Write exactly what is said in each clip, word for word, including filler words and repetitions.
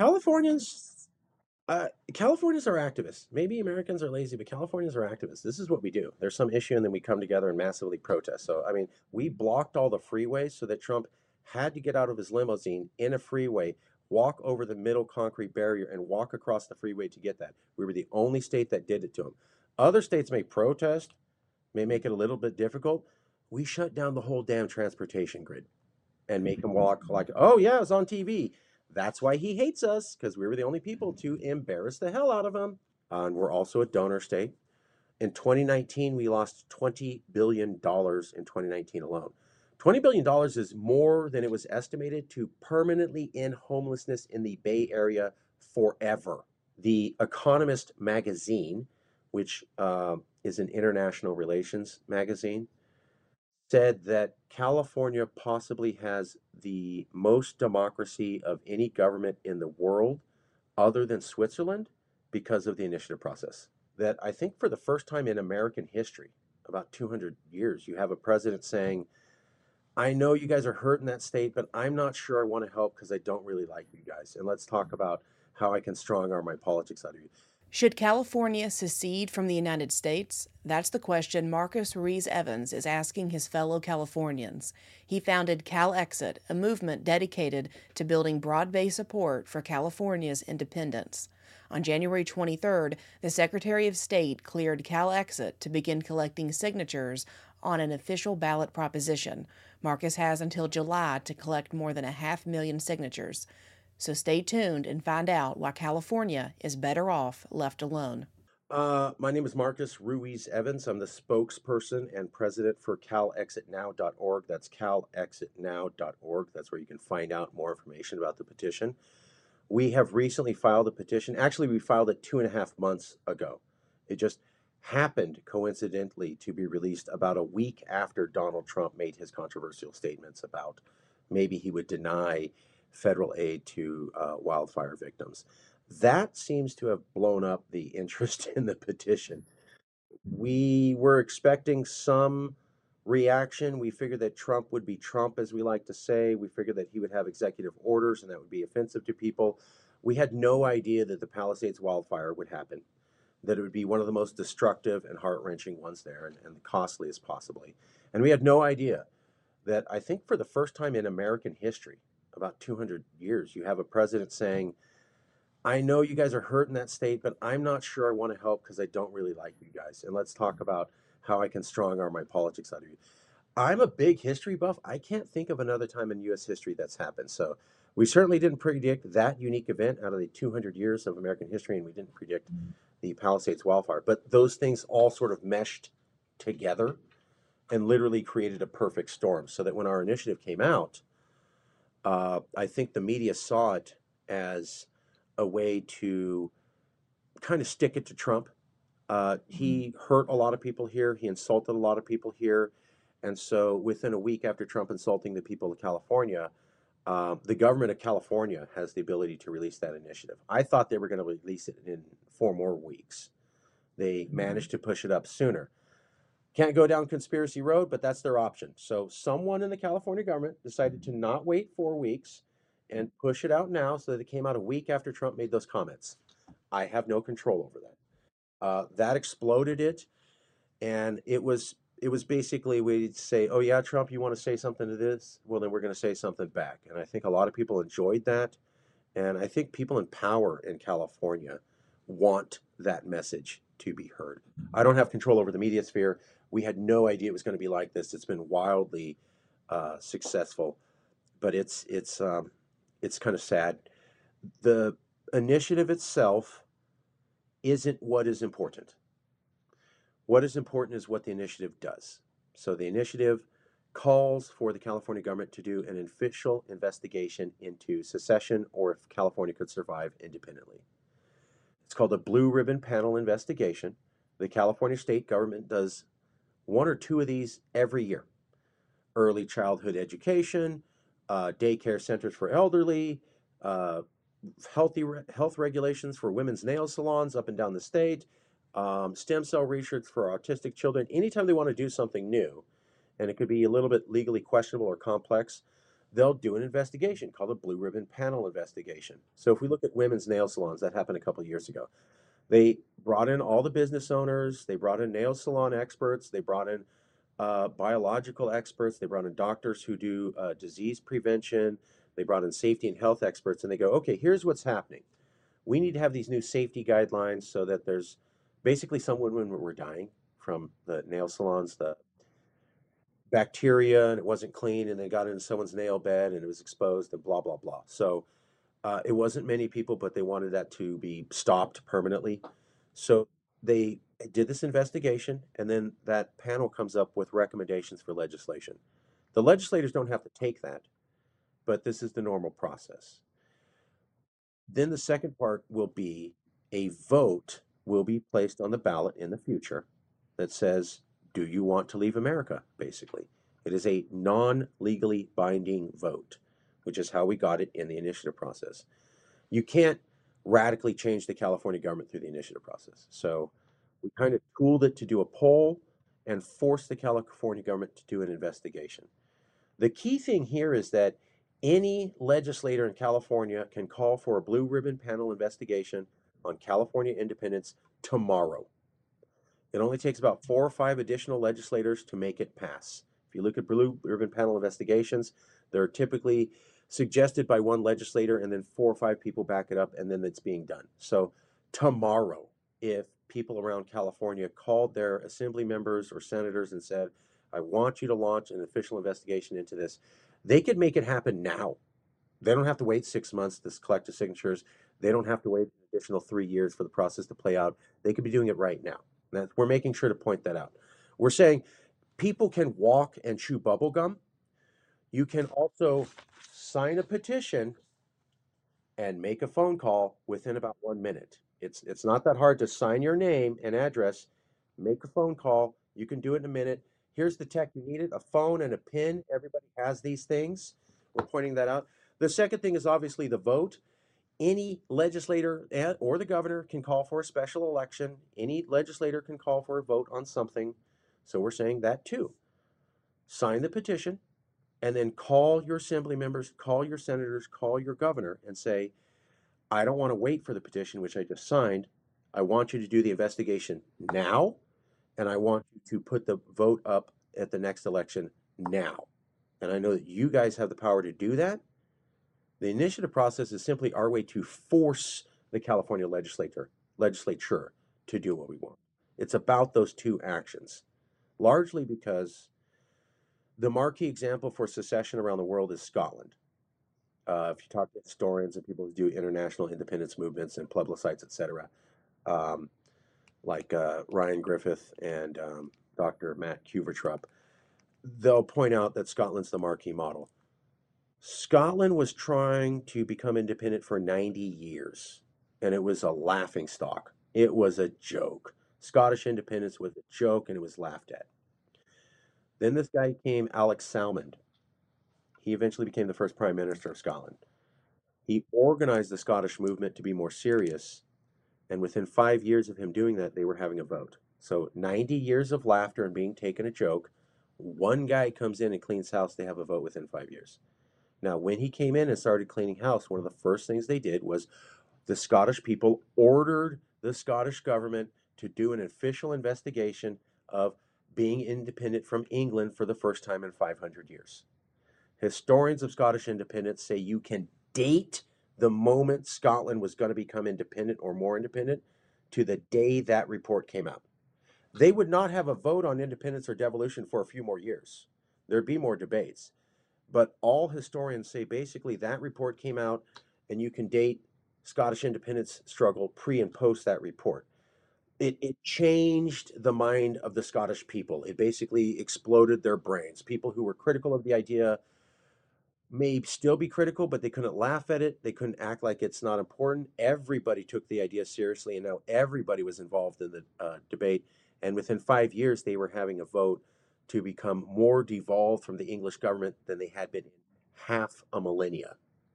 Californians, uh, Californians are activists. Maybe Americans are lazy, but Californians are activists. This is what we do. There's some issue, and then we come together and massively protest. So, I mean, we blocked all the freeways so that Trump had to get out of his limousine in a freeway, walk over the middle concrete barrier, and walk across the freeway to get that. We were the only state that did it to him. Other states may protest, may make it a little bit difficult. We shut down the whole damn transportation grid and make him walk like, oh yeah, it's on T V. That's why he hates us, because we were the only people to embarrass the hell out of him. Uh, and we're also a donor state. In twenty nineteen, we lost twenty billion dollars in twenty nineteen alone. twenty billion dollars is more than it was estimated to permanently end homelessness in the Bay Area forever. The Economist magazine, which uh, is an international relations magazine, said that California possibly has the most democracy of any government in the world other than Switzerland because of the initiative process. That I think for the first time in American history, about two hundred years, you have a president saying, I know you guys are hurt in that state, but I'm not sure I want to help because I don't really like you guys. And let's talk about how I can strong arm my politics out of you. Should California secede from the United States? That's the question Marcus Ruiz Evans is asking his fellow Californians. He founded CalExit, a movement dedicated to building broad-based support for California's independence. On January twenty-third, the Secretary of State cleared CalExit to begin collecting signatures on an official ballot proposition. Marcus has until July to collect more than a half million signatures. So stay tuned and find out why California is better off left alone. Uh, my name is Marcus Ruiz Evans. I'm the spokesperson and president for cal exit now dot org. That's cal exit now dot org. That's where you can find out more information about the petition. We have recently filed a petition. Actually, we filed it two and a half months ago. It just happened coincidentally to be released about a week after Donald Trump made his controversial statements about maybe he would deny federal aid to uh, wildfire victims. That seems to have blown up the interest in the petition. We were expecting some reaction. We figured that Trump would be Trump, as we like to say. We figured that he would have executive orders and that would be offensive to people. We had no idea that the Palisades wildfire would happen, that it would be one of the most destructive and heart wrenching ones there and, and the costliest possibly. And we had no idea that I think for the first time in American history, about two hundred years, you have a president saying, I know you guys are hurt in that state, but I'm not sure I want to help because I don't really like you guys. And let's talk about how I can strong arm my politics out of you. I'm a big history buff. I can't think of another time in U S history that's happened. So we certainly didn't predict that unique event out of the two hundred years of American history, and we didn't predict the Palisades wildfire. But those things all sort of meshed together and literally created a perfect storm so that when our initiative came out, uh, I think the media saw it as a way to kind of stick it to Trump. Uh, he hurt a lot of people here. He insulted a lot of people here. And so within a week after Trump insulting the people of California, um, the government of California has the ability to release that initiative. I thought they were going to release it in four more weeks. They managed to push it up sooner. Can't go down conspiracy road, but that's their option. So someone in the California government decided to not wait four weeks and push it out now so that it came out a week after Trump made those comments. I have no control over that. Uh, that exploded it, and it was it was basically we'd say, oh yeah, Trump, you want to say something to this? Well, then we're going to say something back. And I think a lot of people enjoyed that. And I think people in power in California want that message to be heard. I don't have control over the media sphere. We had no idea it was going to be like this. It's been wildly uh, successful, but it's it's um, it's kind of sad. The initiative itself isn't what is important. What is important is what the initiative does. So the initiative calls for the California government to do an official investigation into secession or if California could survive independently. It's called a Blue Ribbon Panel investigation. The California state government does one or two of these every year. Early childhood education, uh, daycare centers for elderly, uh, healthy re- health regulations for women's nail salons up and down the state, um, stem cell research for autistic children. Anytime they want to do something new, and it could be a little bit legally questionable or complex, they'll do an investigation called a blue ribbon panel investigation. So if we look at women's nail salons, that happened a couple of years ago. They brought in all the business owners, they brought in nail salon experts, they brought in uh, biological experts, they brought in doctors who do uh, disease prevention, they brought in safety and health experts, and they go, okay, here's what's happening. We need to have these new safety guidelines so that there's basically some women were dying from the nail salons, the bacteria, and it wasn't clean, and they got into someone's nail bed and it was exposed, and blah, blah, blah. So uh, it wasn't many people, but they wanted that to be stopped permanently. So they did this investigation, and then that panel comes up with recommendations for legislation. The legislators don't have to take that, but this is the normal process. Then the second part will be a vote will be placed on the ballot in the future that says, do you want to leave America? Basically, it is a non legally binding vote, which is how we got it in the initiative process. You can't radically change the California government through the initiative process. So we kind of tooled it to do a poll and force the California government to do an investigation. The key thing here is that any legislator in California can call for a blue ribbon panel investigation on California independence tomorrow. It only takes about four or five additional legislators to make it pass. If you look at blue ribbon panel investigations, they're typically suggested by one legislator and then four or five people back it up, and then it's being done. So tomorrow, if people around California called their assembly members or senators and said, I want you to launch an official investigation into this, they could make it happen now. They don't have to wait six months to collect the signatures. They don't have to wait an additional three years for the process to play out. They could be doing it right now. That, we're making sure to point that out. We're saying people can walk and chew bubble gum. You can also sign a petition and make a phone call within about one minute. It's it's not that hard to sign your name and address, make a phone call. You can do it in a minute. Here's the tech you needed, a phone and a pin. Everybody has these things. We're pointing that out. The second thing is obviously the vote. Any legislator or the governor can call for a special election. Any legislator can call for a vote on something. So we're saying that too. Sign the petition and then call your assembly members, call your senators, call your governor and say, I don't want to wait for the petition, which I just signed. I want you to do the investigation now, and I want you to put the vote up at the next election now. And I know that you guys have the power to do that. The initiative process is simply our way to force the California legislature, legislature to do what we want. It's about those two actions, largely because the marquee example for secession around the world is Scotland. Uh, if you talk to historians and people who do international independence movements and plebiscites, et cetera, um, like uh, Ryan Griffith and um, Doctor Matt Kuvertrup, they'll point out that Scotland's the marquee model. Scotland was trying to become independent for ninety years, and it was a laughing stock. It was a joke. Scottish independence was a joke, and it was laughed at. Then this guy came, Alex Salmond. He eventually became the first prime minister of Scotland. He organized the Scottish movement to be more serious, and within five years of him doing that, they were having a vote. So ninety years of laughter and being taken a joke. One guy comes in and cleans house, they have a vote within five years. Now, when he came in and started cleaning house, one of the first things they did was the Scottish people ordered the Scottish government to do an official investigation of being independent from England for the first time in five hundred years. Historians of Scottish independence say you can date the moment Scotland was going to become independent or more independent to the day that report came out. They would not have a vote on independence or devolution for a few more years. There'd be more debates. But all historians say basically that report came out, and you can date Scottish independence struggle pre and post that report. It, it changed the mind of the Scottish people. It basically exploded their brains. People who were critical of the idea may still be critical, but they couldn't laugh at it. They couldn't act like it's not important. Everybody took the idea seriously, and now everybody was involved in the uh, debate. And within five years, they were having a vote to become more devolved from the English government than they had been in half a millennia.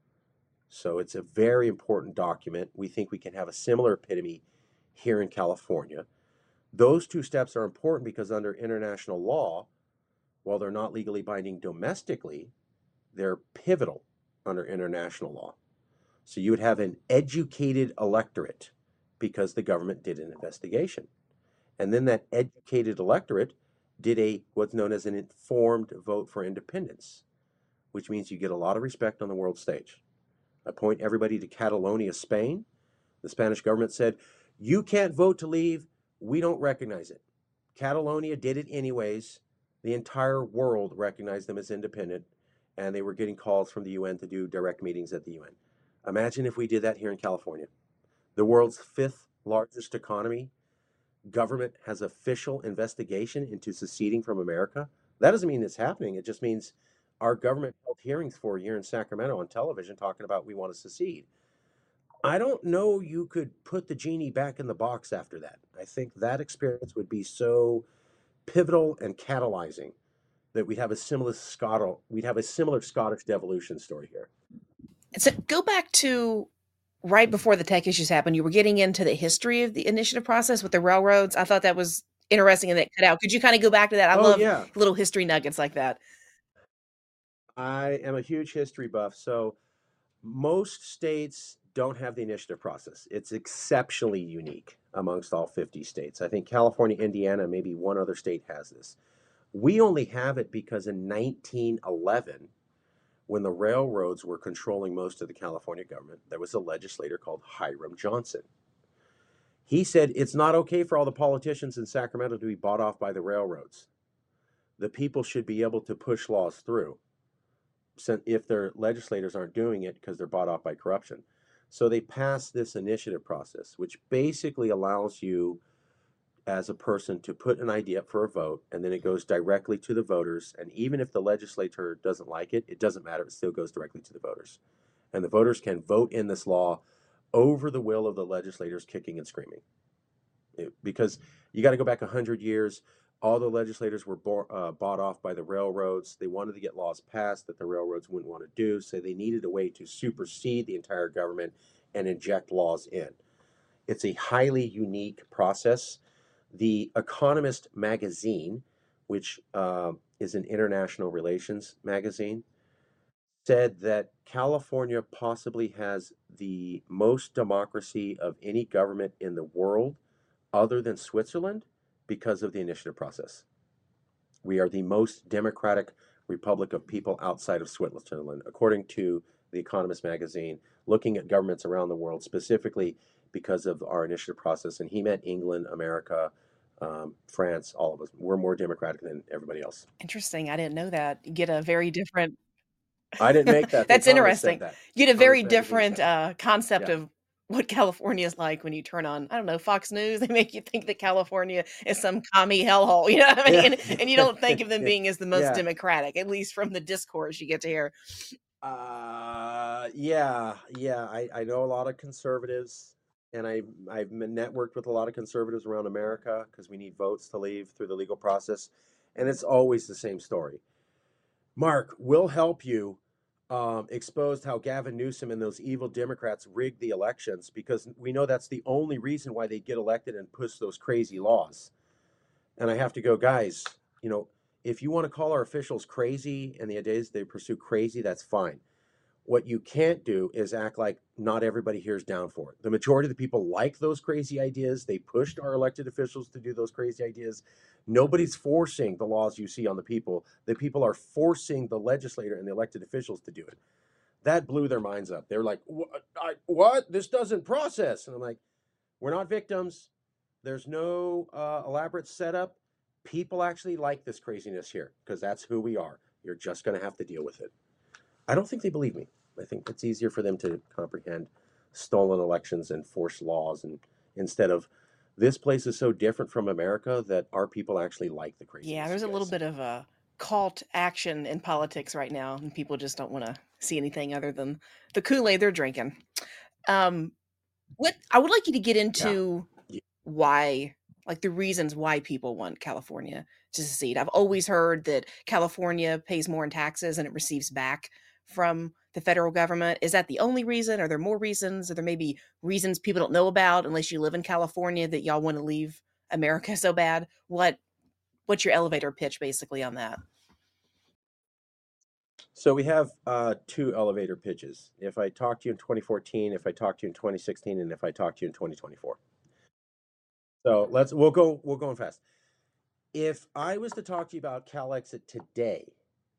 So it's a very important document. We think we can have a similar epitome here in California. Those two steps are important because under international law, while they're not legally binding domestically, they're pivotal under international law. So you would have an educated electorate because the government did an investigation. And then that educated electorate did a what's known as an informed vote for independence, which means you get a lot of respect on the world stage. I point everybody to Catalonia, Spain. The Spanish government said, you can't vote to leave. We don't recognize it. Catalonia did it anyways. The entire world recognized them as independent, and they were getting calls from the U N to do direct meetings at the U N. Imagine if we did that here in California. The world's fifth largest economy, government has official investigation into seceding from America. That doesn't mean it's happening. It just means our government held hearings for a year in Sacramento on television talking about we want to secede. I don't know you could put the genie back in the box after that. I think that experience would be so pivotal and catalyzing that we'd have a similar Scottish we'd have a similar Scottish devolution story here. So go back to right before the tech issues happened. You were getting into the history of the initiative process with the railroads. I thought that was interesting and that cut out. Could you kind of go back to that? I Oh, love yeah. little history nuggets like that. I am a huge history buff. So most states don't have the initiative process. It's exceptionally unique amongst all fifty states. I think California, Indiana, maybe one other state has this. We only have it because in nineteen eleven, when the railroads were controlling most of the California government, there was a legislator called Hiram Johnson. He said it's not okay for all the politicians in Sacramento to be bought off by the railroads. The people should be able to push laws through if their legislators aren't doing it because they're bought off by corruption. So they passed this initiative process, which basically allows you as a person to put an idea up for a vote, and then it goes directly to the voters. And even if the legislature doesn't like it, it doesn't matter. It still goes directly to the voters. And the voters can vote in this law over the will of the legislators kicking and screaming. It, because you got to go back one hundred years. All the legislators were bo- uh, bought off by the railroads. They wanted to get laws passed that the railroads wouldn't want to do, so they needed a way to supersede the entire government and inject laws in. It's a highly unique process. The Economist magazine, which uh, is an international relations magazine, said that California possibly has the most democracy of any government in the world other than Switzerland because of the initiative process. We are the most democratic republic of people outside of Switzerland, according to the Economist magazine, looking at governments around the world specifically because of our initiative process. And he meant England, America, um, France, all of us. We're more democratic than everybody else. Interesting. I didn't know that. You get a very different. I didn't make that. The That's Economist said interesting. that. You get a Economist very magazine different said it. uh, concept Yeah. of what California is like when you turn on, I don't know, Fox News. They make you think that California is some commie hellhole, you know what I mean? Yeah. And, and you don't think of them being as the most Yeah. democratic, at least from the discourse you get to hear. Uh, yeah, yeah. I, I know a lot of conservatives, and I I've been networked with a lot of conservatives around America because we need votes to leave through the legal process, and it's always the same story. Mark, we'll help you um, expose how Gavin Newsom and those evil Democrats rigged the elections because we know that's the only reason why they get elected and push those crazy laws. And I have to go, guys, you know, if you want to call our officials crazy and the ideas they pursue crazy, that's fine. What you can't do is act like not everybody here is down for it. The majority of the people like those crazy ideas. They pushed our elected officials to do those crazy ideas. Nobody's forcing the laws you see on the people. The people are forcing the legislator and the elected officials to do it. That blew their minds up. They're like, what? I, what? This doesn't process. And I'm like, we're not victims. There's no uh, elaborate setup. People actually like this craziness here because that's who we are. You're just going to have to deal with it. I don't think they believe me. I think it's easier for them to comprehend stolen elections and forced laws, and instead of this place is so different from America that our people actually like the craziness. Yeah, there's a little bit of a cult action in politics right now, and people just don't want to see anything other than the Kool-Aid they're drinking. Um, what I would like you to get into Yeah. why, like the reasons why people want California to secede. I've always heard that California pays more in taxes and it receives back from the federal government. Is that the only reason? Are there more reasons? Are there maybe reasons people don't know about unless you live in California that y'all want to leave America so bad? What What's your elevator pitch basically on that? So we have uh, two elevator pitches. If I talk to you in twenty fourteen, if I talk to you in twenty sixteen, and if I talk to you in twenty twenty-four. So let's we'll go we'll go fast. If I was to talk to you about CalExit today,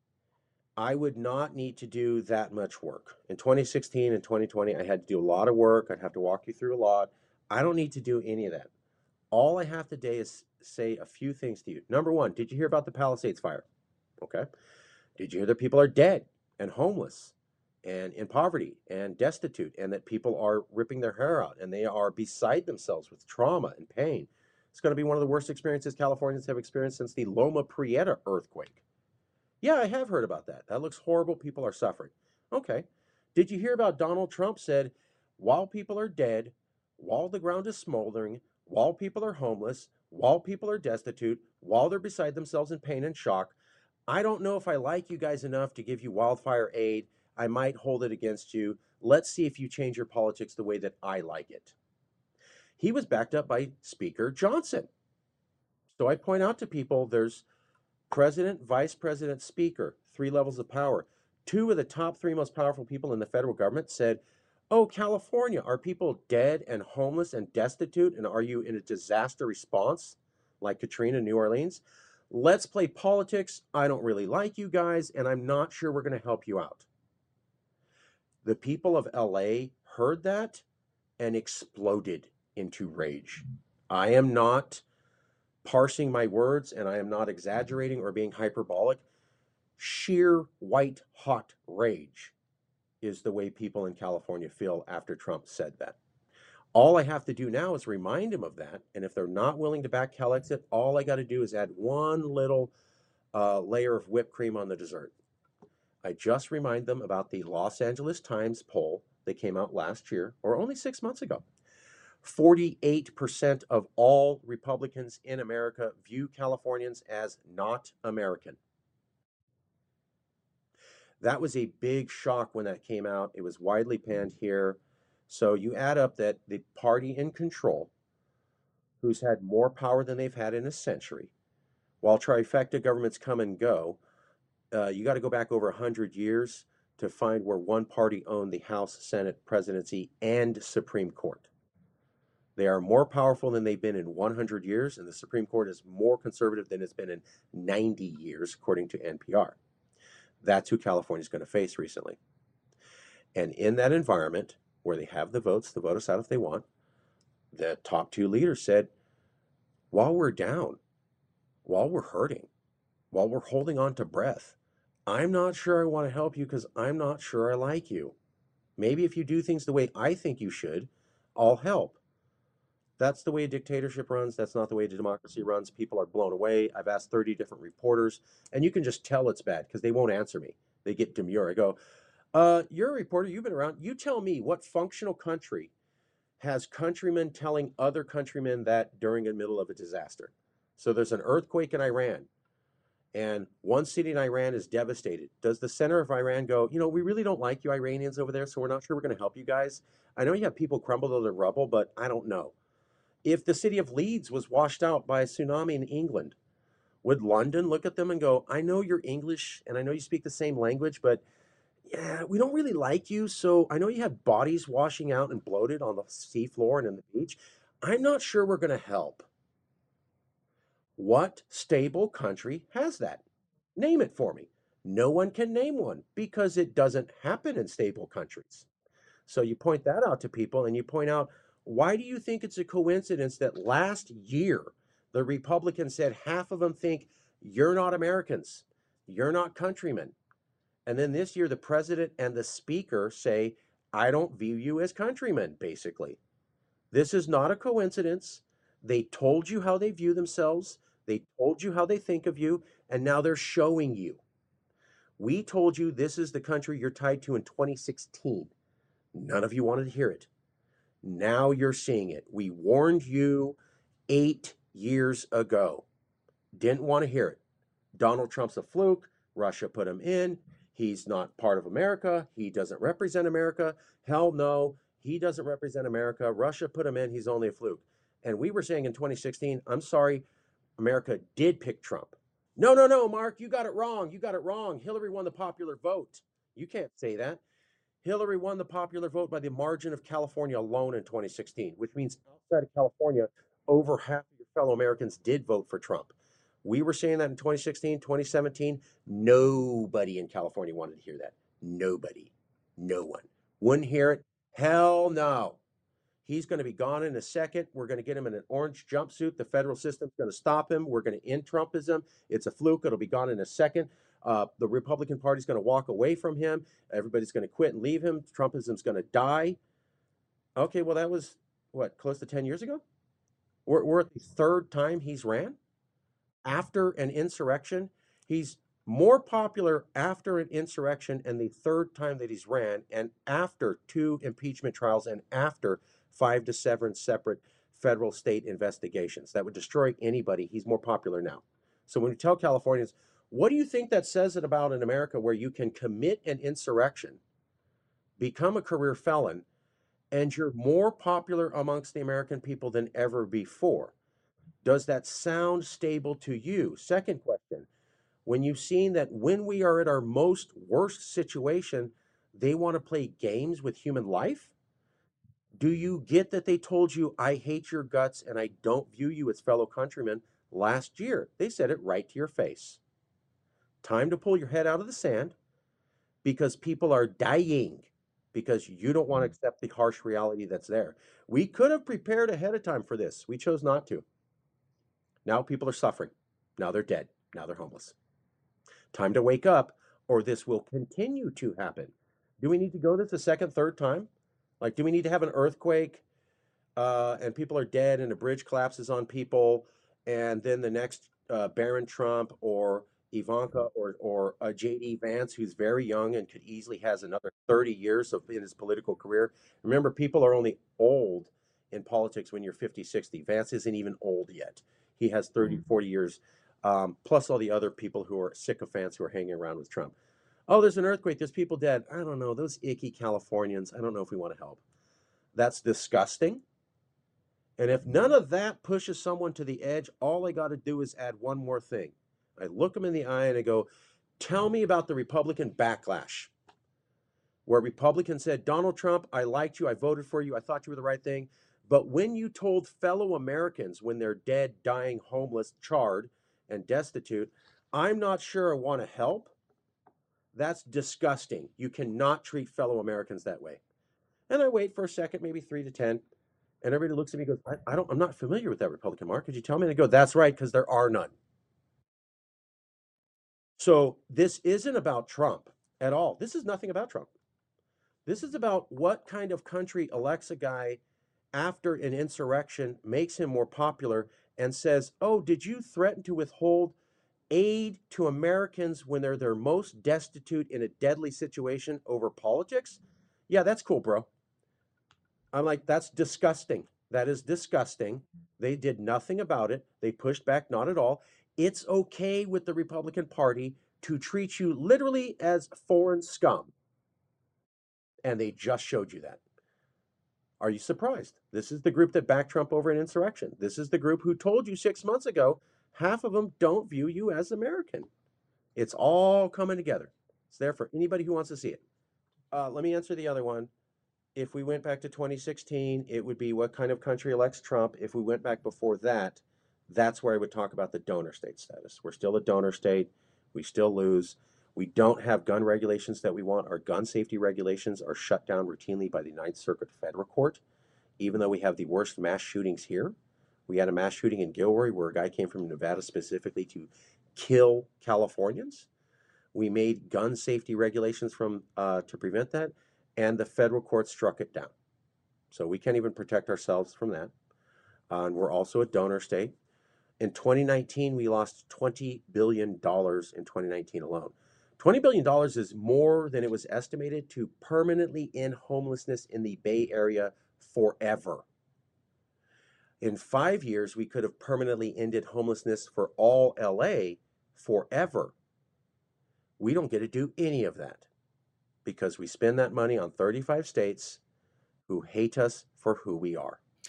I would not need to do that much work. In twenty sixteen and twenty twenty, I had to do a lot of work. I'd have to walk you through a lot. I don't need to do any of that. All I have today is say a few things to you. Number one, did you hear about the Palisades fire? Okay. Did you hear that people are dead and homeless and in poverty and destitute, and that people are ripping their hair out and they are beside themselves with trauma and pain? It's going to be one of the worst experiences Californians have experienced since the Loma Prieta earthquake. Yeah, I have heard about that. That looks horrible. People are suffering. Okay. Did you hear about Donald Trump said, while people are dead, while the ground is smoldering, while people are homeless, while people are destitute, while they're beside themselves in pain and shock, I don't know if I like you guys enough to give you wildfire aid. I might hold it against you. Let's see if you change your politics the way that I like it. He was backed up by Speaker Johnson. So I point out to people there's president, vice president, speaker, three levels of power. Two of the top three most powerful people in the federal government said, oh, California, are people dead and homeless and destitute? And are you in a disaster response like Katrina, New Orleans? Let's play politics. I don't really like you guys, and I'm not sure we're going to help you out. The people of L A heard that and exploded into rage. I am not parsing my words, and I am not exaggerating or being hyperbolic. Sheer white hot rage is the way people in California feel after Trump said that. All I have to do now is remind them of that. And if they're not willing to back CalExit, all I got to do is add one little uh, layer of whipped cream on the dessert. I just remind them about the Los Angeles Times poll that came out last year, or only six months ago. forty-eight percent of all Republicans in America view Californians as not American. That was a big shock when that came out. It was widely panned here. So you add up that the party in control, who's had more power than they've had in a century, while trifecta governments come and go, uh, you got to go back over one hundred years to find where one party owned the House, Senate, presidency, and Supreme Court. They are more powerful than they've been in one hundred years, and the Supreme Court is more conservative than it's been in ninety years, according to N P R. That's who California's going to face recently. And in that environment, where they have the votes to vote us out if they want, the top two leaders said, while we're down, while we're hurting, while we're holding on to breath, I'm not sure I want to help you because I'm not sure I like you. Maybe if you do things the way I think you should, I'll help. That's the way a dictatorship runs. That's not the way a democracy runs. People are blown away. I've asked thirty different reporters, and you can just tell it's bad because they won't answer me. They get demure. I go, uh, you're a reporter. You've been around. You tell me what functional country has countrymen telling other countrymen that during the middle of a disaster. So there's an earthquake in Iran, and one city in Iran is devastated. Does the center of Iran go, you know, we really don't like you Iranians over there, so we're not sure we're going to help you guys? I know you have people crumble to the rubble, but I don't know. If the city of Leeds was washed out by a tsunami in England, would London look at them and go, I know you're English and I know you speak the same language, but yeah, we don't really like you. So I know you have bodies washing out and bloated on the seafloor and in the beach. I'm not sure we're going to help. What stable country has that? Name it for me. No one can name one because it doesn't happen in stable countries. So you point that out to people and you point out, why do you think it's a coincidence that last year the Republicans said half of them think you're not Americans, you're not countrymen? And then this year the president and the speaker say, I don't view you as countrymen, basically. This is not a coincidence. They told you how they view themselves. They told you how they think of you, and now they're showing you. We told you this is the country you're tied to in twenty sixteen. None of you wanted to hear it. Now you're seeing it. We warned you eight years ago. Didn't want to hear it. Donald Trump's a fluke. Russia put him in. He's not part of America. He doesn't represent America. Hell no, he doesn't represent America. Russia put him in. He's only a fluke. And we were saying in twenty sixteen, I'm sorry, America did pick Trump. No, no, no, Mark, you got it wrong. You got it wrong. Hillary won the popular vote. You can't say that. Hillary won the popular vote by the margin of California alone in twenty sixteen, which means outside of California, over half of your fellow Americans did vote for Trump. We were saying that in twenty sixteen, twenty seventeen. Nobody in California wanted to hear that. Nobody. No one. Wouldn't hear it. Hell no. He's going to be gone in a second. We're going to get him in an orange jumpsuit. The federal system's going to stop him. We're going to end Trumpism. It's a fluke. It'll be gone in a second. Uh, the Republican Party's going to walk away from him. Everybody's going to quit and leave him. Trumpism's going to die. Okay, well, that was, what, close to ten years ago? We're, we're at the third time he's ran after an insurrection. He's more popular after an insurrection and the third time that he's ran, and after two impeachment trials, and after five to seven separate federal state investigations that would destroy anybody. He's more popular now. So when you tell Californians, what do you think that says it about in America, where you can commit an insurrection, become a career felon, and you're more popular amongst the American people than ever before? Does that sound stable to you? Second question, when you've seen that when we are at our most worst situation, they want to play games with human life? Do you get that they told you, I hate your guts and I don't view you as fellow countrymen last year? They said it right to your face. Time to pull your head out of the sand, because people are dying because you don't want to accept the harsh reality that's there. We could have prepared ahead of time for this. We chose not to. Now people are suffering. Now they're dead. Now they're homeless. Time to wake up, or this will continue to happen. Do we need to go this a second, third time? Like, do we need to have an earthquake uh, and people are dead and a bridge collapses on people, and then the next uh, Barron Trump or Ivanka or or uh, J D Vance, who's very young and could easily has another thirty years of in his political career? Remember, people are only old in politics when you're fifty, sixty. Vance isn't even old yet. He has thirty, forty years, um, plus all the other people who are sycophants who are hanging around with Trump. Oh, there's an earthquake. There's people dead. I don't know. Those icky Californians. I don't know if we want to help. That's disgusting. And if none of that pushes someone to the edge, all I got to do is add one more thing. I look them in the eye and I go, tell me about the Republican backlash, where Republicans said, Donald Trump, I liked you. I voted for you. I thought you were the right thing. But when you told fellow Americans, when they're dead, dying, homeless, charred, and destitute, I'm not sure I want to help, that's disgusting. You cannot treat fellow Americans that way. And I wait for a second, maybe three to ten. And everybody looks at me and goes, I, I don't, I'm not familiar with that Republican, Mark. Could you tell me? And I go, that's right, because there are none. So this isn't about Trump at all. This is nothing about Trump. This is about what kind of country elects a guy after an insurrection, makes him more popular, and says, oh, did you threaten to withhold aid to Americans when they're their most destitute in a deadly situation over politics? Yeah, that's cool, bro. I'm like, that's disgusting. That is disgusting. They did nothing about it. They pushed back, not at all. It's okay with the Republican Party to treat you literally as foreign scum. And they just showed you that. Are you surprised? This is the group that backed Trump over an insurrection. This is the group who told you six months ago, half of them don't view you as American. It's all coming together. It's there for anybody who wants to see it. Uh, let me answer the other one. If we went back to twenty sixteen, it would be what kind of country elects Trump. If we went back before that, that's where I would talk about the donor state status. We're still a donor state. We still lose. We don't have gun regulations that we want. Our gun safety regulations are shut down routinely by the Ninth Circuit Federal Court, even though we have the worst mass shootings here. We had a mass shooting in Gilroy where a guy came from Nevada specifically to kill Californians. We made gun safety regulations from uh, to prevent that, and the federal court struck it down. So we can't even protect ourselves from that. Uh, and we're also a donor state. In twenty nineteen, we lost twenty billion dollars in twenty nineteen alone. twenty billion dollars is more than it was estimated to permanently end homelessness in the Bay Area forever. In five years, we could have permanently ended homelessness for all L A forever. We don't get to do any of that because we spend that money on thirty-five states who hate us for who we are.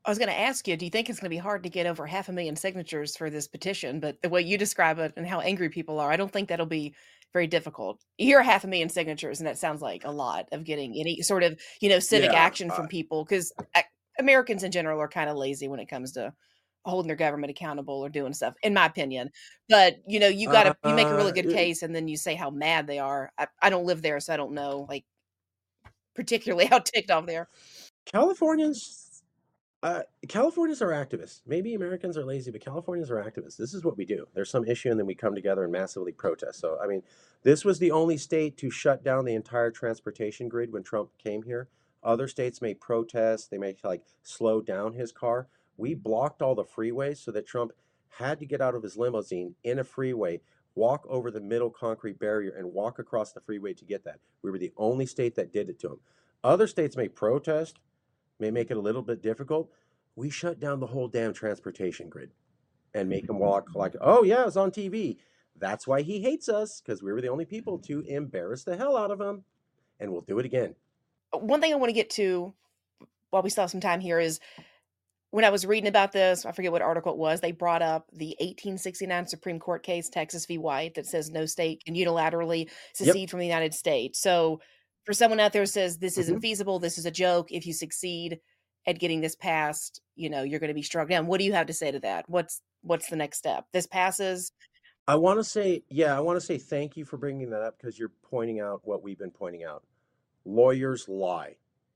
I was going to ask you, do you think it's going to be hard to get over half a million signatures for this petition? But the way you describe it and how angry people are, I don't think that'll be very difficult. You hear half a million signatures, and that sounds like a lot of getting any sort of, you know, civic Yeah. action Uh, from people because Americans in general are kind of lazy when it comes to holding their government accountable or doing stuff, in my opinion. But you know, you got to you make a really uh, good case, and then you say how mad they are. I, I don't live there, so I don't know, like particularly how ticked off they are. Californians, uh, Californians are activists. Maybe Americans are lazy, but Californians are activists. This is what we do. There's some issue, and then we come together and massively protest. So, I mean, this was the only state to shut down the entire transportation grid when Trump came here. Other states may protest, they may like slow down his car. We blocked all the freeways so that Trump had to get out of his limousine in a freeway, walk over the middle concrete barrier, and walk across the freeway to get that. We were the only state that did it to him. Other states may protest, may make it a little bit difficult. We shut down the whole damn transportation grid and make him walk like, oh yeah, it's on T V. That's why he hates us, because we were the only people to embarrass the hell out of him. And we'll do it again. One thing I want to get to while we still have some time here is when I was reading about this, I forget what article it was, they brought up the eighteen sixty-nine Supreme Court case, Texas v. White, that says no state can unilaterally Yep. secede from the United States. So for someone out there who says this isn't Mhm. feasible, this is a joke, if you succeed at getting this passed, you know, you're going to be struck down. What do you have to say to that? What's what's the next step? This passes. I want to say, yeah, I want to say thank you for bringing that up, because you're pointing out what we've been pointing out. Lawyers lie.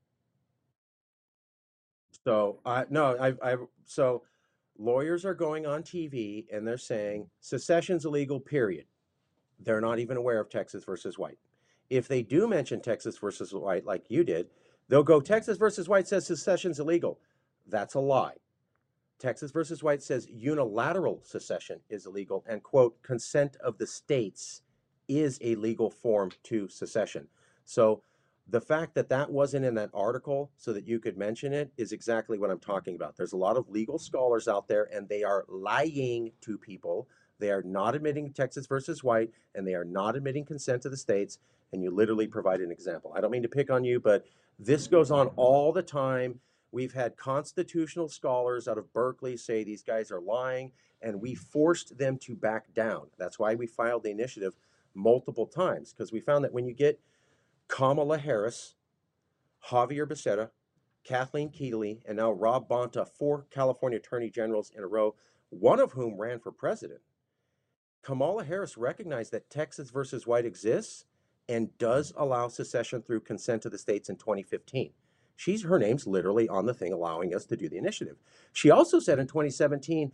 So I no, I've I've so lawyers are going on T V and they're saying secession's illegal, period. They're not even aware of Texas versus White. If they do mention Texas versus White, like you did, they'll go, Texas versus White says secession's illegal. That's a lie. Texas versus White says unilateral secession is illegal, and, quote, consent of the states is a legal form to secession. So the fact that that wasn't in that article so that you could mention it is exactly what I'm talking about. There's a lot of legal scholars out there, and they are lying to people. They are not admitting Texas versus White, and they are not admitting consent to the states. And you literally provide an example. I don't mean to pick on you, but this goes on all the time. We've had constitutional scholars out of Berkeley say these guys are lying, and we forced them to back down. That's why we filed the initiative multiple times, because we found that when you get Kamala Harris, Javier Becerra, Kathleen Keeley, and now Rob Bonta, four California attorney generals in a row, one of whom ran for president, Kamala Harris recognized that Texas versus White exists and does allow secession through consent of the states in twenty fifteen. She's her name's literally on the thing allowing us to do the initiative. She also said in twenty seventeen,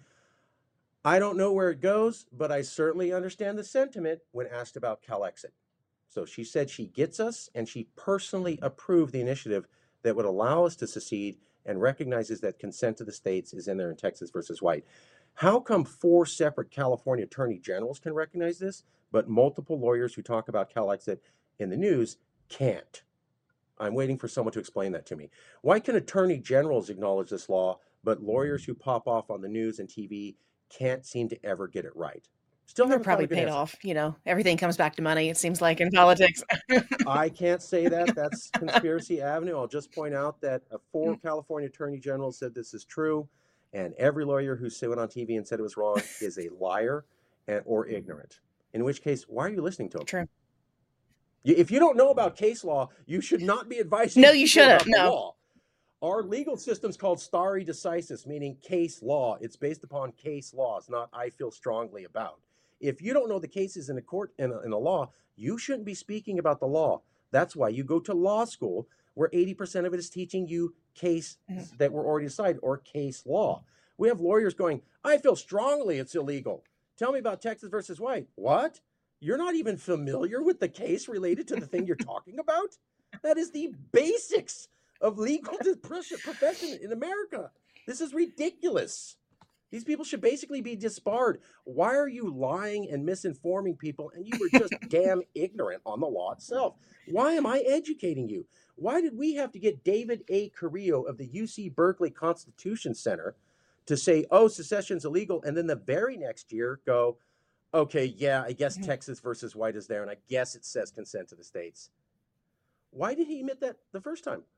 I don't know where it goes, but I certainly understand the sentiment when asked about CalExit. So she said she gets us, and she personally approved the initiative that would allow us to secede and recognizes that consent to the states is in there in Texas versus White. How come four separate California attorney generals can recognize this, but multiple lawyers who talk about CalExit in the news can't? I'm waiting for someone to explain that to me. Why can attorney generals acknowledge this law, but lawyers who pop off on the news and T V can't seem to ever get it right? Still They're haven't found probably a good paid answer. off. You know, everything comes back to money, it seems like in politics. I can't say that. That's Conspiracy Avenue. I'll just point out that uh, four California attorney generals said this is true, and every lawyer who went on T V and said it was wrong is a liar and, or ignorant. In which case, why are you listening to them? True. If you don't know about case law, you should not be advising No, you people shouldn't. about the No. law. Our legal system's called stare decisis, meaning case law. It's based upon case laws, not I feel strongly about. If you don't know the cases in a court in a, in a law, you shouldn't be speaking about the law. That's why you go to law school, where eighty percent of it is teaching you case Mhm. that were already decided, or case law. We have lawyers going, I feel strongly it's illegal. Tell me about Texas versus White. What? You're not even familiar with the case related to the thing you're talking about? That is the basics of legal profession in America. This is ridiculous. These people should basically be disbarred. Why are you lying and misinforming people? And you were just damn ignorant on the law itself. Why am I educating you? Why did we have to get David A. Carrillo of the U C Berkeley Constitution Center to say, oh, secession's illegal, and then the very next year go, okay, yeah, I guess Mhm. Texas versus White is there, and I guess it says consent to the states. Why did he admit that the first time?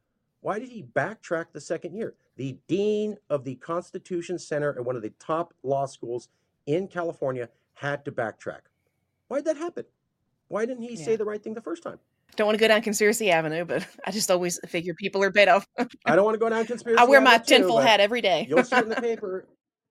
Why did he backtrack the second year? The dean of the Constitution Center at one of the top law schools in California had to backtrack. Why did that happen? Why didn't he say Yeah. the right thing the first time? Don't want to go down conspiracy avenue, but I just always figure people are bait off. I don't want to go down I conspiracy wear my avenue too, tinfoil but hat every day. you'll see it in the paper.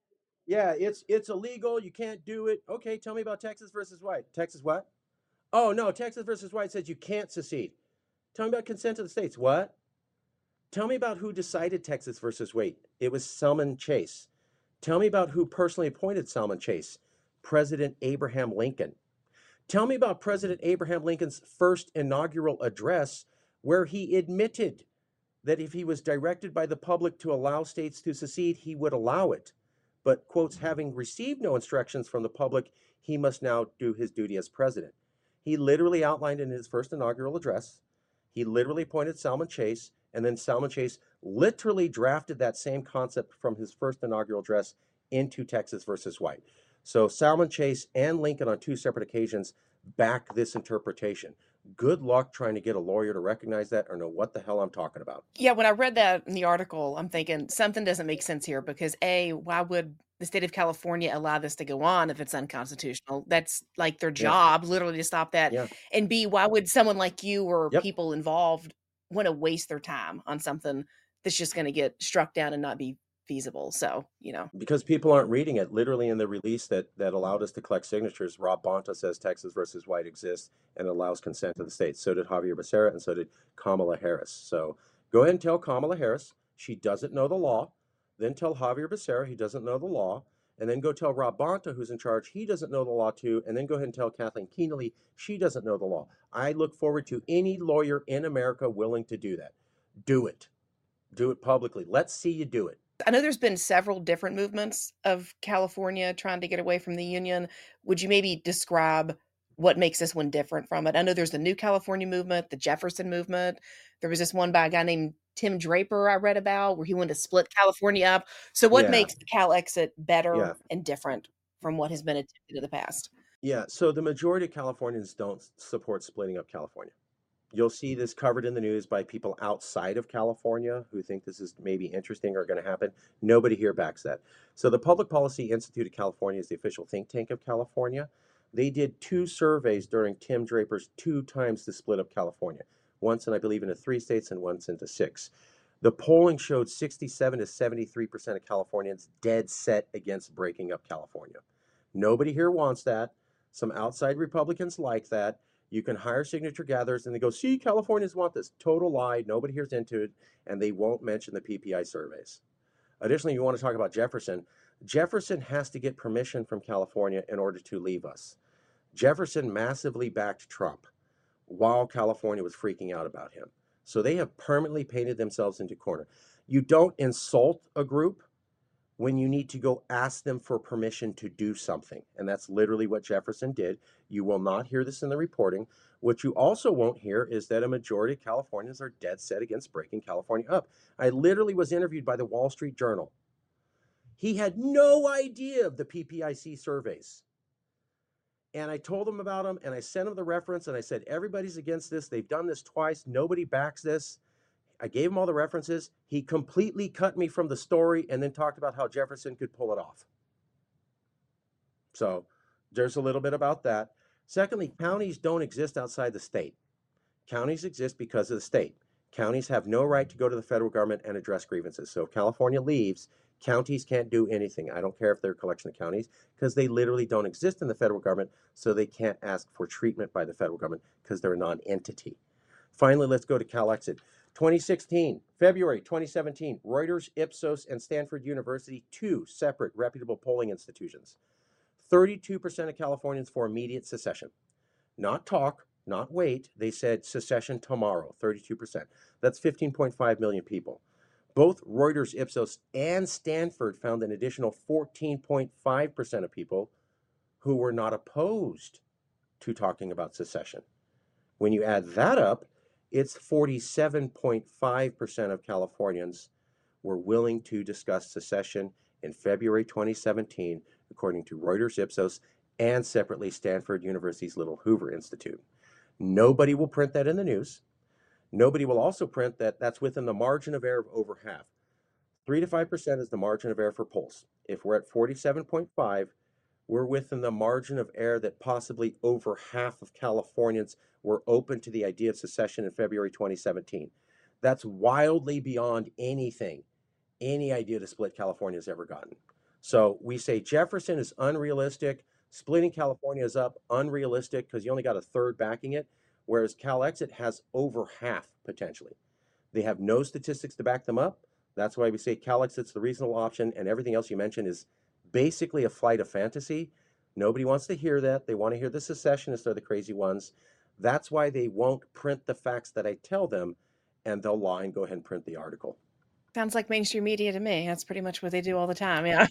Yeah, it's it's illegal. You can't do it. Okay, tell me about Texas versus White. Texas what? Oh no, Texas versus White says you can't secede. Tell me about consent of the states. What? Tell me about who decided Texas versus White. It was Salmon Chase. Tell me about who personally appointed Salmon Chase. President Abraham Lincoln. Tell me about President Abraham Lincoln's first inaugural address, where he admitted that if he was directed by the public to allow states to secede, he would allow it. But, quotes, having received no instructions from the public, he must now do his duty as president. He literally outlined in his first inaugural address, he literally appointed Salmon Chase, and then Salmon Chase literally drafted that same concept from his first inaugural address into Texas versus White. So Salmon Chase and Lincoln on two separate occasions back this interpretation. Good luck trying to get a lawyer to recognize that or know what the hell I'm talking about. Yeah, when I read that in the article, I'm thinking something doesn't make sense here because A, why would the state of California allow this to go on if it's unconstitutional? That's like their Yeah. job, literally, to stop that. Yeah. And B, why would someone like you or Yep. people involved want to waste their time on something that's just going to get struck down and not be feasible? So, you know. Because people aren't reading it. Literally in the release that that allowed us to collect signatures, Rob Bonta says Texas versus White exists and allows consent to the states. So did Javier Becerra and so did Kamala Harris. So go ahead and tell Kamala Harris she doesn't know the law. Then tell Javier Becerra he doesn't know the law. And then go tell Rob Bonta, who's in charge, he doesn't know the law too. And then go ahead and tell Kathleen Keenely she doesn't know the law. I look forward to any lawyer in America willing to do that. Do it. Do it publicly. Let's see you do it. I know there's been several different movements of California trying to get away from the union. Would you maybe describe what makes this one different from it? I know there's the New California movement, the Jefferson movement. There was this one by a guy named Tim Draper I read about where he wanted to split California up. So what Yeah. makes the Cal exit better Yeah. and different from what has been attempted in the past? Yeah, so the majority of Californians don't support splitting up California. You'll see this covered in the news by people outside of California who think this is maybe interesting or going to happen. Nobody here backs that. So the Public Policy Institute of California is the official think tank of California. They did two surveys during Tim Draper's two times to split up California, once in, I believe, into three states and once into six. The polling showed sixty-seven to seventy-three percent of Californians dead set against breaking up California. Nobody here wants that. Some outside Republicans like that. You can hire signature gatherers and they go, see, Californians want this. Total lie. Nobody here's into it. And they won't mention the P P I surveys. Additionally, you want to talk about Jefferson. Jefferson has to get permission from California in order to leave us. Jefferson massively backed Trump while California was freaking out about him. So they have permanently painted themselves into a corner. You don't insult a group when you need to go ask them for permission to do something. And that's literally what Jefferson did. You will not hear this in the reporting. What you also won't hear is that a majority of Californians are dead set against breaking California up. I literally was interviewed by the Wall Street Journal. He had no idea of the P P I C surveys. And I told him about them and I sent him the reference and I said, everybody's against this. They've done this twice. Nobody backs this. I gave him all the references. He completely cut me from the story and then talked about how Jefferson could pull it off. So there's a little bit about that. Secondly, counties don't exist outside the state. Counties exist because of the state. Counties have no right to go to the federal government and address grievances. So if California leaves, counties can't do anything. I don't care if they're a collection of counties because they literally don't exist in the federal government, so they can't ask for treatment by the federal government because they're a non-entity. Finally, let's go to CalExit. twenty sixteen, February twenty seventeen, Reuters, Ipsos, and Stanford University, two separate reputable polling institutions. thirty-two percent of Californians for immediate secession. Not talk, not wait. They said secession tomorrow, thirty-two percent. That's fifteen point five million people. Both Reuters, Ipsos, and Stanford found an additional fourteen point five percent of people who were not opposed to talking about secession. When you add that up, it's forty-seven point five percent of Californians were willing to discuss secession in February twenty seventeen, according to Reuters, Ipsos, and separately Stanford University's Little Hoover Institute. Nobody will print that in the news. Nobody will also print that that's within the margin of error of over half. three to five percent is the margin of error for polls. If we're at forty-seven point five, we're within the margin of error that possibly over half of Californians were open to the idea of secession in February twenty seventeen. That's wildly beyond anything any idea to split California has ever gotten. So we say Jefferson is unrealistic, splitting California is up, unrealistic, because you only got a third backing it, whereas CalExit has over half potentially. They have no statistics to back them up. That's why we say CalExit's the reasonable option, and everything else you mentioned is basically a flight of fantasy. Nobody wants to hear that. They want to hear the secessionists are the crazy ones. That's why they won't print the facts that I tell them, and they'll lie and go ahead and print the article. Sounds like mainstream media to me. That's pretty much what they do all the time. Yeah.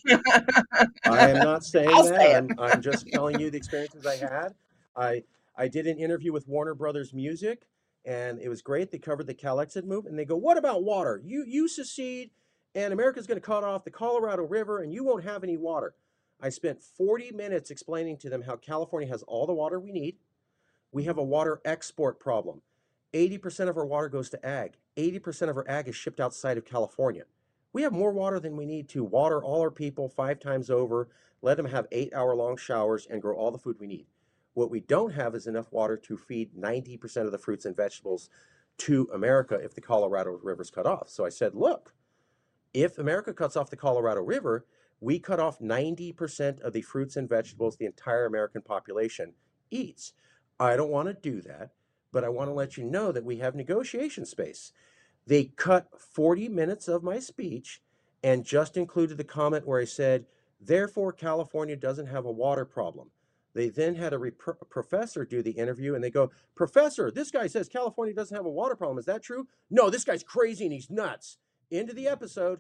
I am not saying I'll that. say it. I'm, I'm just telling you the experiences I had. I I did an interview with Warner Brothers Music, and it was great. They covered the CalExit move, and they go, "What about water? You you secede, and America's going to cut off the Colorado River, and you won't have any water." I spent forty minutes explaining to them how California has all the water we need. We have a water export problem. eighty percent of our water goes to ag. eighty percent of our ag is shipped outside of California. We have more water than we need to water all our people five times over, let them have eight hour long showers, and grow all the food we need. What we don't have is enough water to feed ninety percent of the fruits and vegetables to America if the Colorado River's cut off. So I said, look, if America cuts off the Colorado River, we cut off ninety percent of the fruits and vegetables the entire American population eats. I don't want to do that, but I want to let you know that we have negotiation space. They cut forty minutes of my speech and just included the comment where I said, therefore, California doesn't have a water problem. They then had a, rep- a professor do the interview, and they go, "Professor, this guy says California doesn't have a water problem. Is that true?" "No, this guy's crazy and he's nuts." Into the episode.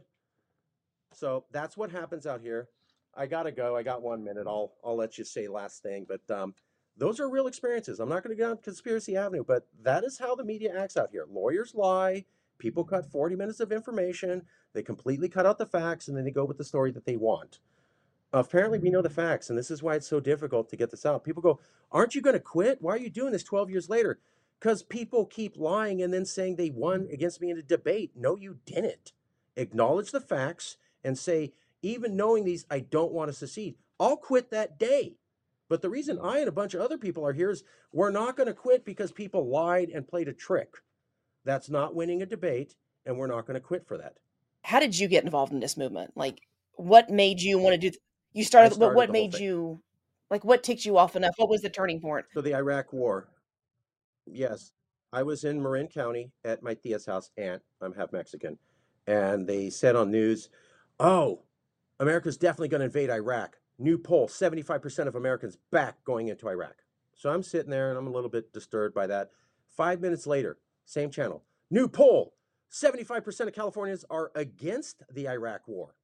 So that's what happens out here. I gotta go. I got one minute. I'll I'll let you say last thing, but um, those are real experiences. I'm not going to go down conspiracy avenue, but that is how the media acts out here. Lawyers lie. People cut forty minutes of information. They completely cut out the facts, and then they go with the story that they want. Apparently, we know the facts, and this is why it's so difficult to get this out. People go, "Aren't you going to quit? Why are you doing this twelve years later?" Because people keep lying and then saying they won against me in a debate. No, you didn't. Acknowledge the facts and say, even knowing these, I don't want to secede. I'll quit that day. But the reason I and a bunch of other people are here is we're not going to quit because people lied and played a trick. That's not winning a debate, and we're not going to quit for that. How did you get involved in this movement? Like, what made you want to do? Th- you started, but started what the whole made thing. you, like, what ticked you off enough? What was the turning point? So the Iraq War. Yes, I was in Marin County at my tia's house, aunt, I'm half Mexican, and they said on news, "Oh, America's definitely going to invade Iraq. New poll, seventy-five percent of Americans back going into Iraq." So I'm sitting there and I'm a little bit disturbed by that. Five minutes later, same channel, new poll, seventy-five percent of Californians are against the Iraq war.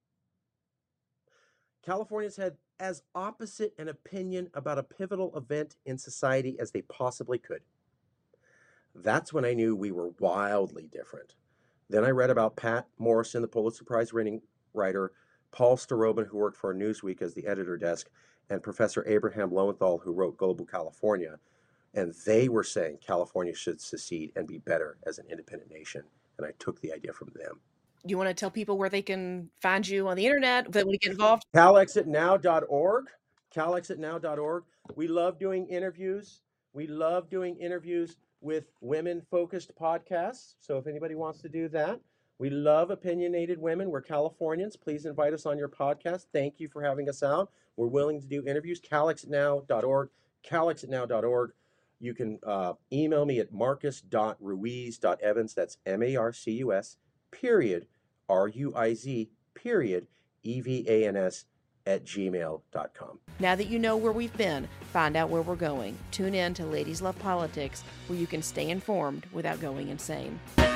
Californians had as opposite an opinion about a pivotal event in society as they possibly could. That's when I knew we were wildly different. Then I read about Pat Morrison, the Pulitzer Prize winning writer, Paul Starobin, who worked for Newsweek as the editor desk, and Professor Abraham Lowenthal, who wrote Global California. And they were saying California should secede and be better as an independent nation. And I took the idea from them. Do you want to tell people where they can find you on the internet if they want to get involved? cal exit now dot org. cal exit now dot org. We love doing interviews. We love doing interviews with women-focused podcasts. So if anybody wants to do that, we love opinionated women. We're Californians. Please invite us on your podcast. Thank you for having us out. We're willing to do interviews. cal exit now dot org. cal exit now dot org. You can uh, email me at marcus dot ruiz dot evans. That's M A R C U S, period, R U I Z, period, E V A N S, at gmail dot com. Now that you know where we've been, find out where we're going. Tune in to Ladies Love Politics, where you can stay informed without going insane.